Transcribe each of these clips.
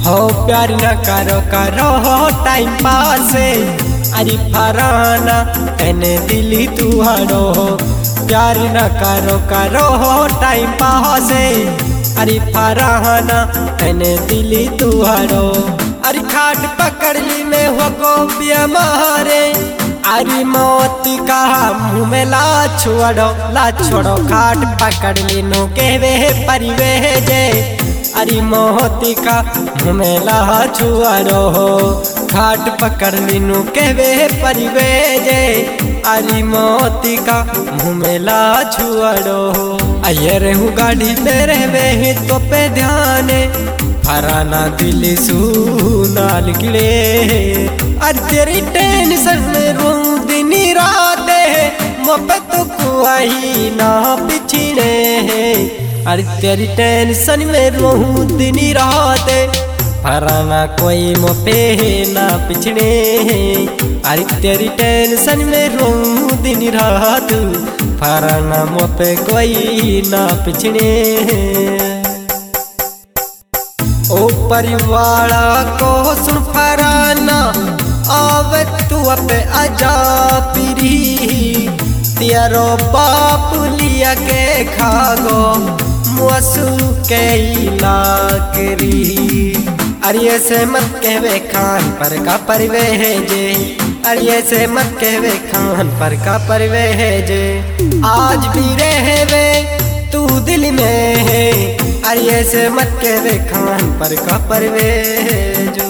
हो प्यार न करो करो हो टाइम पास। अरे फराना तेने दिली तुहारो प्यार न करो करो हो टाइम पास। अरे फराना तेने दिली तुहारो। अरे खाट पकड़ ली में हो गोबिया मारे। अरे मौत का मुँह में ला छोड़ो खाट पकड़ ली नो के वे परिवे जे। अरे मौत का मुँह में ला छोड़ो खाट पकड़ ली नो के वे परिवे जे। अरे मौत का मुँह में ला छोड़ो। आये रहूँ गाड़ी पे रहवे तो पे ध्यान फराना दिल सुनाल गिले। अरे तेरी टेंशन में रो दिन रात मोपे तो कोई ना पिछड़े। अरे तेरी टेंशन में रो दिन रात फराना कोई मोपे ना पिछड़े। अरे तेरी टेंशन में रो दिन रात फराना मोपे कोई ना पिछड़े। ओ परिवारा को सुन फराना आवे तू अपे आजा पीरी। तेरो बाप लिया के खागो मुआसू के लाकरी। अरे ऐसे मत कहवे खान पर का परिवे है जे। अरे ऐसे मत कहवे खान पर का परिवे है जे। आज भी रहवे तू दिल में है। अरे ऐसे मत कहवे खान पर का परवे जो।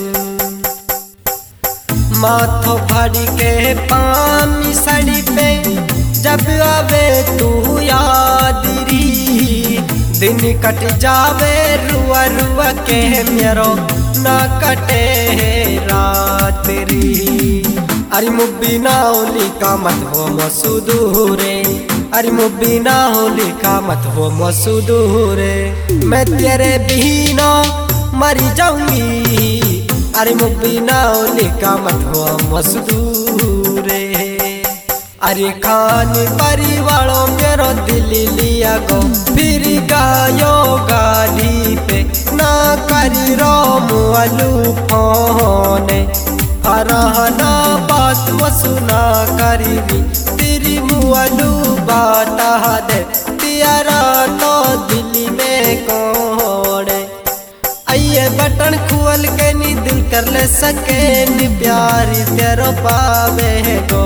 माथो फाड़ी के पामी साड़ी पे जब आवे तू याद री। दिन कट जावे रुआ रुआ के मेरो ना कटे रात री। अरे मुब्बी ना होली का मत हो मसूदूरे। अरे मुब्बी ना होली का मत हो मसूदूरे। मैं तेरे बिना मरी जाऊंगी। अरे मुब्बी ना होली का मत हो मसूदूरे। अरे खान परिवारों मेरो दिल लिया गो फिर गायो गाड़ी पे ना करी रो मुआलू फोन। फराना बात सुना करी तेरी मुआलू बाता दे। तेरा तो दिल में कौन आइए बटन खोल के नी दिल कर ले सके नी प्यार तेरो पावे गो।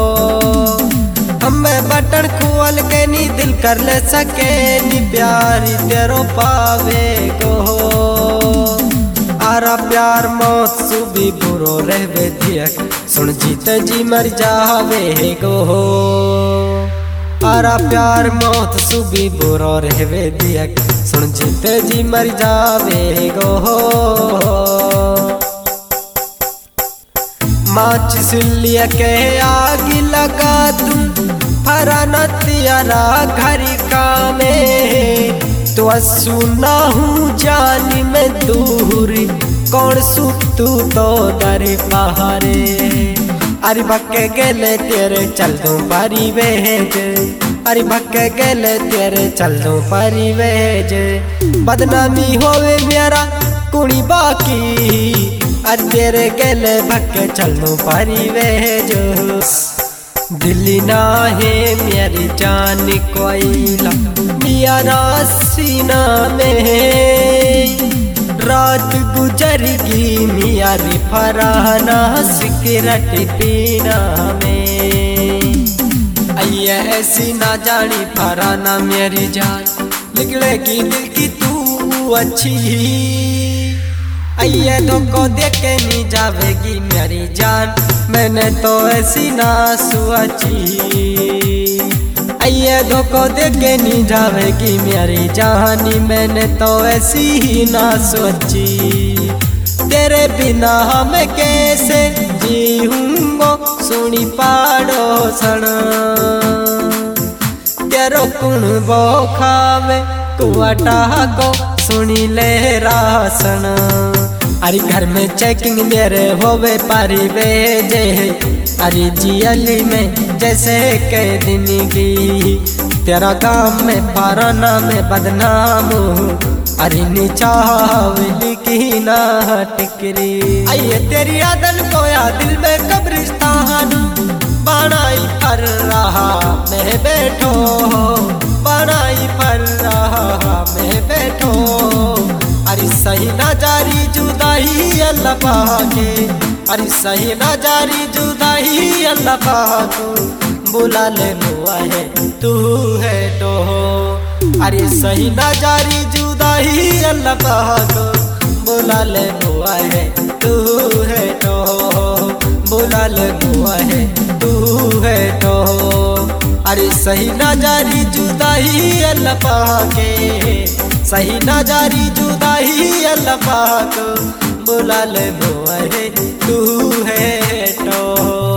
हमें बटन खोल के नी दिल कर ले सके नी प्यार तेरो पावे गो। आरा प्यार मौत सुबी बुरो रहवे दियक सुन जीते जी मर जावे गो। आरा प्यार मौत सुबी बुरो रहवे दियक सुन जीते जी मर जावे गो। माचिस लिया के आग लगा दूं फराना तेरा घर का में। तो सुना हूँ जानी में दूर कौन सुख तू तो डर पहारे। अरे भक्के गेले तेरे चल दूं परिवेज। अरे भक्के गेले तेरे चल दूं परिवेज। बदनामी होवे मेरा कुणी बाकी। अरे तेरे गेले भक्के चल दूं परिवेज। दिल्ली ना है मेरी जान कोयला मेरा सीना में। रात गुजरगी मियारी फराना सिगरेट पीना में। आइए ऐसी ना जानी फराना मेरी जान निकलेगी दिल की तू अच्छी। आइए धोखो देख के नहीं जावेगी मेरी जान मैंने तो ऐसी ना सोची। आइए धोखो देख के नहीं जावेगी मेरी जानी मैंने तो ऐसी ही ना सोची। तेरे बिना हमें कैसे जीऊंगो सुनी पाड़ो सना। तेरो कुण बो खावे कुआटा को सुनी ले रासन। अरे घर में चेकिंग मेरे होवे परिवेजे। अरे जियली में जैसे के दिन की तेरा गाँव में फराना में बदनाम अरे नीचावली की ना टिकरी। आइए तेरी यादन कोया दिल में कब्रिस्तान बनाई पर रहा मैं बैठो, बनाई पर रहा मैं बैठो। अरे सही ना जारी जुदाई अल्लाह पाके, अरे सही ना जारी जुदाई अल्लाह पाको। बुला ले बुआ है तू है तो, अरे सही ना जारी जुदाई अल्लाह पाको। बुला ले बुआ है तू है तो, बुला ले बुआ है तू है तो। अरे सही ना जारी जुदाई अल्लाह पाके, सही ना जारी जुदाई अल्लाह पाको। बुला ले बुआ है तू है तो।